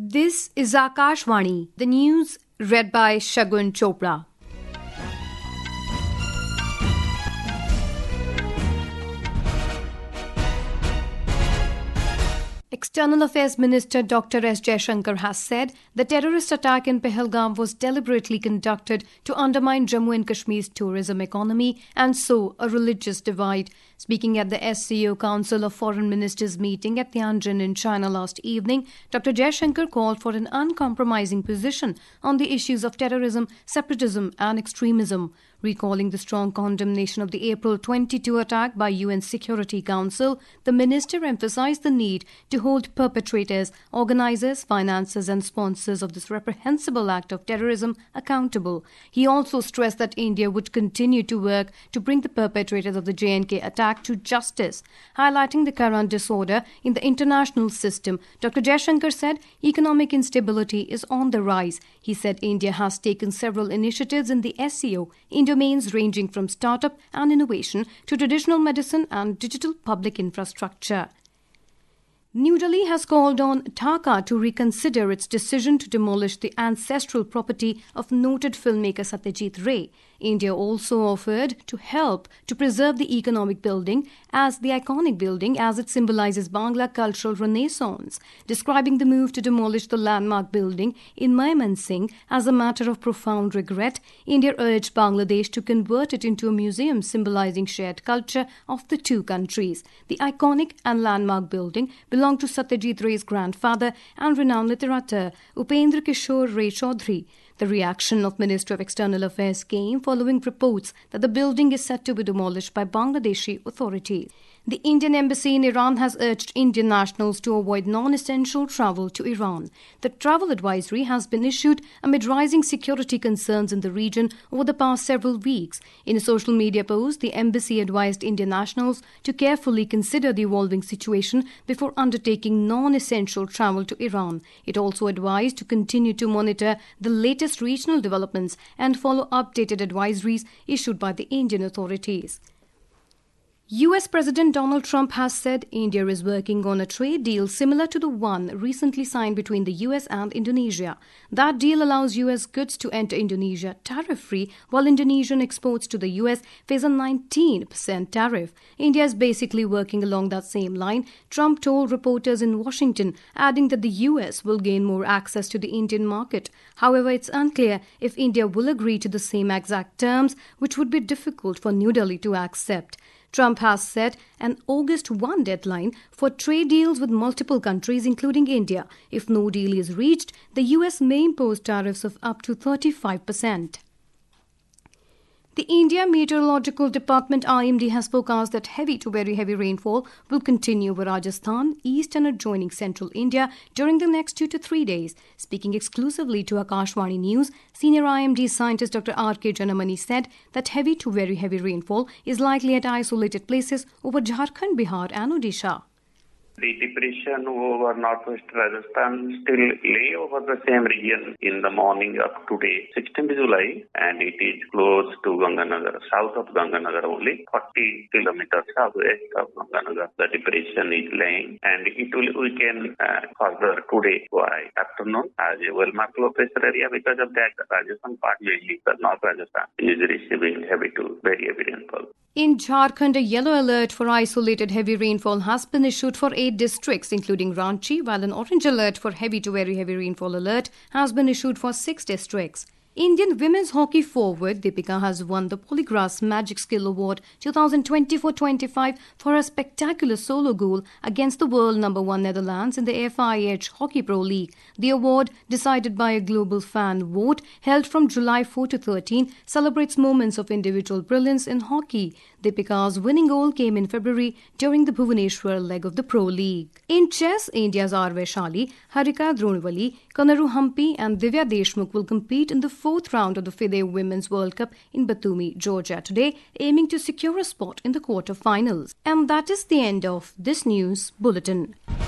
This is Akashvani, the news read by Shagun Chopra. External Affairs Minister Dr. S. Jaishankar has said the terrorist attack in Pahalgam was deliberately conducted to undermine Jammu and Kashmir's tourism economy and sow a religious divide. Speaking at the SCO Council of Foreign Ministers meeting at Tianjin in China last evening, Dr. Jaishankar called for an uncompromising position on the issues of terrorism, separatism and extremism. Recalling the strong condemnation of the April 22 attack by UN Security Council, the minister emphasized the need to hold perpetrators, organizers, financiers and sponsors of this reprehensible act of terrorism accountable. He also stressed that India would continue to work to bring the perpetrators of the J&K attack to justice. Highlighting the current disorder in the international system, Dr. Jaishankar said economic instability is on the rise. He said India has taken several initiatives in the SCO in domains ranging from startup and innovation to traditional medicine and digital public infrastructure. New Delhi has called on Dhaka to reconsider its decision to demolish the ancestral property of noted filmmaker Satyajit Ray. India also offered to help to preserve the iconic building as it symbolizes Bangla cultural renaissance. Describing the move to demolish the landmark building in Mymensingh as a matter of profound regret, India urged Bangladesh to convert it into a museum symbolizing shared culture of the two countries. The iconic and landmark building belonged to Satyajit Ray's grandfather and renowned literature Upendra Kishore Ray Chaudhary. The reaction of Ministry of External Affairs came following reports that the building is said to be demolished by Bangladeshi authorities. The Indian Embassy in Iran has urged Indian nationals to avoid non-essential travel to Iran. The travel advisory has been issued amid rising security concerns in the region over the past several weeks. In a social media post, the embassy advised Indian nationals to carefully consider the evolving situation before undertaking non-essential travel to Iran. It also advised to continue to monitor the latest regional developments and follow updated advisories issued by the Indian authorities. US President Donald Trump has said India is working on a trade deal similar to the one recently signed between the US and Indonesia. That deal allows US goods to enter Indonesia tariff-free, while Indonesian exports to the US face a 19% tariff. India is basically working along that same line, Trump told reporters in Washington, adding that the US will gain more access to the Indian market. However, it's unclear if India will agree to the same exact terms, which would be difficult for New Delhi to accept. Trump has set an August 1 deadline for trade deals with multiple countries, including India. If no deal is reached, the US may impose tariffs of up to 35%. The India Meteorological Department IMD has forecast that heavy to very heavy rainfall will continue over Rajasthan, east and adjoining central India during the next 2 to 3 days. Speaking exclusively to Akashvani News, senior IMD scientist Dr. R.K. Janamani said that heavy to very heavy rainfall is likely at isolated places over Jharkhand, Bihar and Odisha. The depression over northwest Rajasthan still lay over the same region in the morning of today, 16th July, and it is close to Ganganagar, south of Ganganagar, only 40 kilometers southwest of Ganganagar. The depression is laying, and it will weaken further today by afternoon as a well-marked low pressure area. Because of that, Rajasthan part, mainly the North Rajasthan, is receiving heavy to very heavy rainfall. In Jharkhand, a yellow alert for isolated heavy rainfall has been issued for 8 districts, including Ranchi, while an orange alert for heavy to very heavy rainfall alert has been issued for 6 districts. Indian women's hockey forward Deepika has won the Polygrass Magic Skill Award 2024-25 for her spectacular solo goal against the world number 1 Netherlands in the FIH Hockey Pro League. The award, decided by a global fan vote held from July 4 to 13, celebrates moments of individual brilliance in hockey. Deepika's winning goal came in February during the Bhubaneswar leg of the Pro League. In chess, India's R. Vaishali, Harika Dronewali, Kanaru Hampi and Divya Deshmukh will compete in the 4th round of the FIDE Women's World Cup in Batumi, Georgia today, aiming to secure a spot in the quarter-finals. And that is the end of this news bulletin.